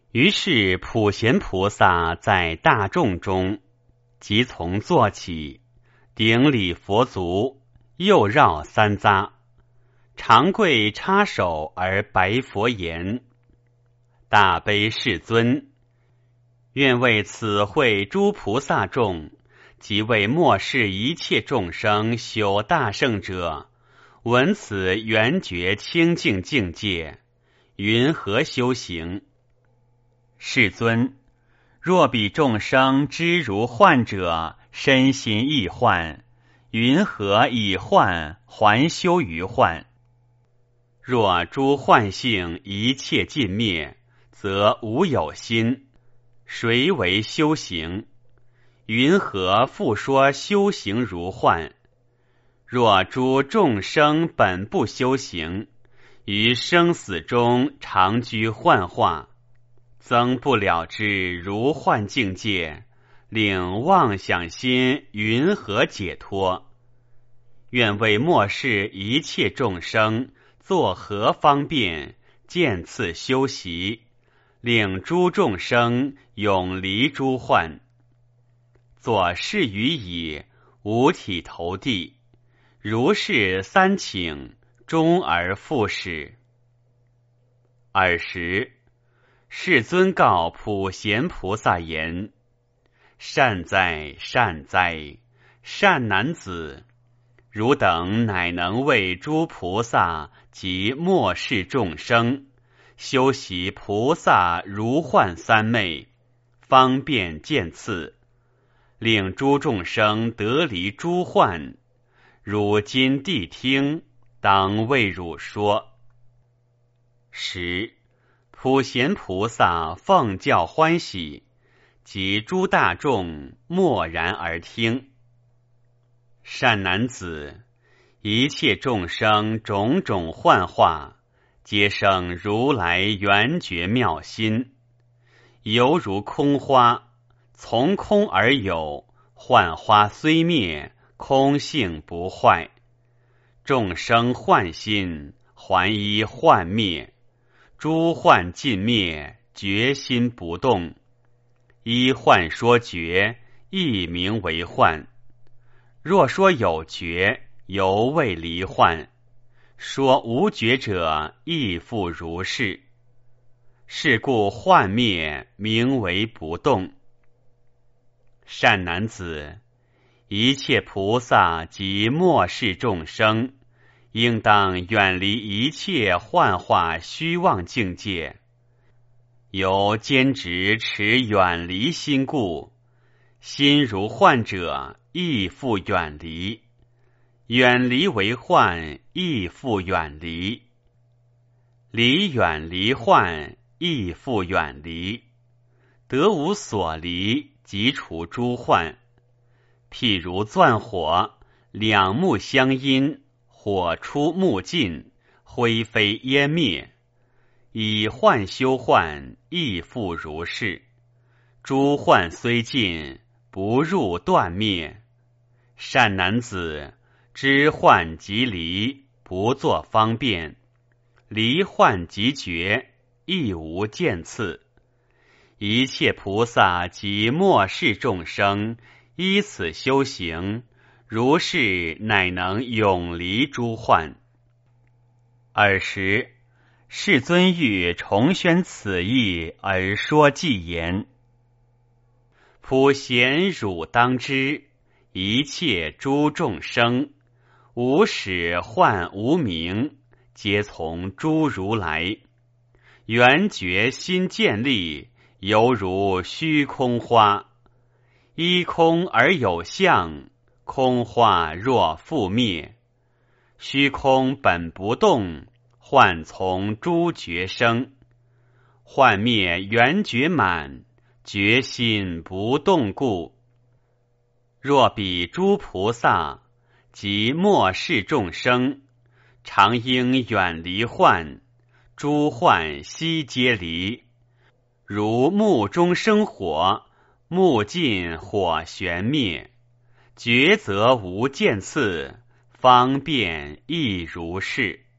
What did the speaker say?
于是普贤菩萨在大众中，即从坐起，顶礼佛足，又绕三匝，长跪插手而白佛言：大悲世尊，愿为此会诸菩萨众，即为末世一切众生修大圣者，闻此圆觉清净境界，云何修行？世尊，若彼众生知如幻者，身心亦幻，云何以幻还修于幻？若诸幻性一切尽灭，则无有心，谁为修行？云何复说修行如幻？若诸众生本不修行，于生死中常居幻化，增不了之如幻境界，令妄想心云何解脱？愿为末世一切众生作何方便，渐次修习，令诸众生永离诸幻。作是语已，五体投地，如是三请，终而复始。尔时，世尊告普贤菩萨言：善哉，善哉，善男子！汝等乃能为诸菩萨及末世众生，修习菩萨如幻三昧，方便渐次，令诸众生得离诸幻。汝今谛听，当为汝说。10. 普贤菩萨奉教欢喜，及诸大众默然而听。善男子，一切众生种种幻化，皆生如来圆觉妙心，犹如空花，从空而有，幻花虽灭，空性不坏。众生幻心，还依幻灭，诸幻尽灭，觉心不动。依幻说觉，亦名为幻。若说有觉，犹未离幻；说无觉者，亦复如是。是故幻灭，名为不动。善男子，一切菩萨及末世众生，应当远离一切幻化虚妄境界，由坚执持远离心故，心如幻者，亦复远离；远离为幻，亦复远离；离远离幻，亦复远离。得无所离，即除诸幻。譬如钻火，两木相因，火出木尽，灰飞烟灭。以幻修幻，亦复如是。诸幻虽尽，不入断灭。善男子，知幻即离，不作方便；离幻即觉，亦无渐次。一切菩萨及末世众生，依此修行，如是乃能永离诸幻。尔时，世尊欲重宣此义，而说偈言：普贤汝当知，一切诸众生，无始幻无明，皆从诸如来。圆觉心建立，犹如虚空花。依空而有相，空花若复灭。虚空本不动，幻从诸觉生。幻灭圆觉满，觉心不动故。若彼诸菩萨及末世众生，常应远离幻，诸幻悉皆离。如木中生火，木尽火旋灭，觉则无渐次，方便亦如是。